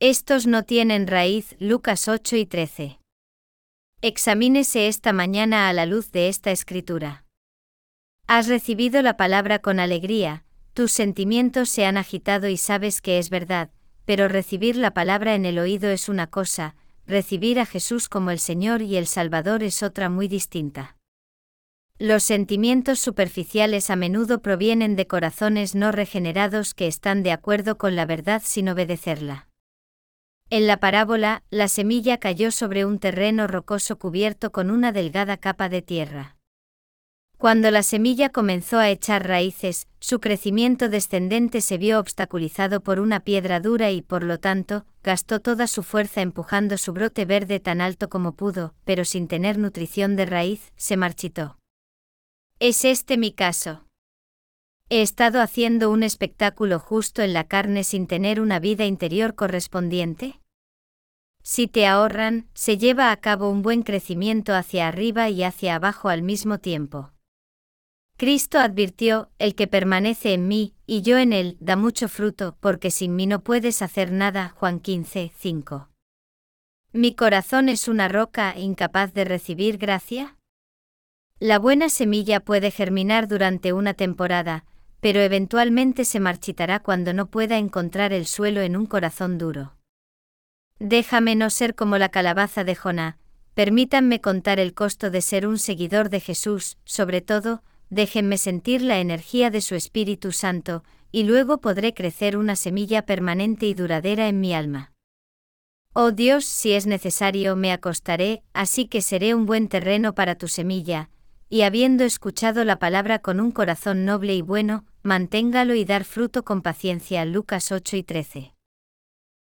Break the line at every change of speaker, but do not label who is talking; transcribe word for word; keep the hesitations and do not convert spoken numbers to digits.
Estos no tienen raíz. Lucas ocho y trece. Examínese esta mañana a la luz de esta escritura. Has recibido la palabra con alegría, tus sentimientos se han agitado y sabes que es verdad, pero recibir la palabra en el oído es una cosa, recibir a Jesús como el Señor y el Salvador es otra muy distinta. Los sentimientos superficiales a menudo provienen de corazones no regenerados que están de acuerdo con la verdad sin obedecerla. En la parábola, la semilla cayó sobre un terreno rocoso cubierto con una delgada capa de tierra. Cuando la semilla comenzó a echar raíces, su crecimiento descendente se vio obstaculizado por una piedra dura y, por lo tanto, gastó toda su fuerza empujando su brote verde tan alto como pudo, pero sin tener nutrición de raíz, se marchitó. ¿Es este mi caso? ¿He estado haciendo un espectáculo justo en la carne sin tener una vida interior correspondiente? Si te ahorran, se lleva a cabo un buen crecimiento hacia arriba y hacia abajo al mismo tiempo. Cristo advirtió, el que permanece en mí, y yo en él, da mucho fruto, porque sin mí no puedes hacer nada. Juan quince, cinco. ¿Mi corazón es una roca incapaz de recibir gracia? La buena semilla puede germinar durante una temporada, pero eventualmente se marchitará cuando no pueda encontrar el suelo en un corazón duro. Déjame no ser como la calabaza de Jonás, permítanme contar el costo de ser un seguidor de Jesús, sobre todo, déjenme sentir la energía de su Espíritu Santo, y luego podré crecer una semilla permanente y duradera en mi alma. Oh Dios, si es necesario me acostaré, así que seré un buen terreno para tu semilla, y habiendo escuchado la palabra con un corazón noble y bueno, manténgalo y dar fruto con paciencia. Lucas ocho y trece.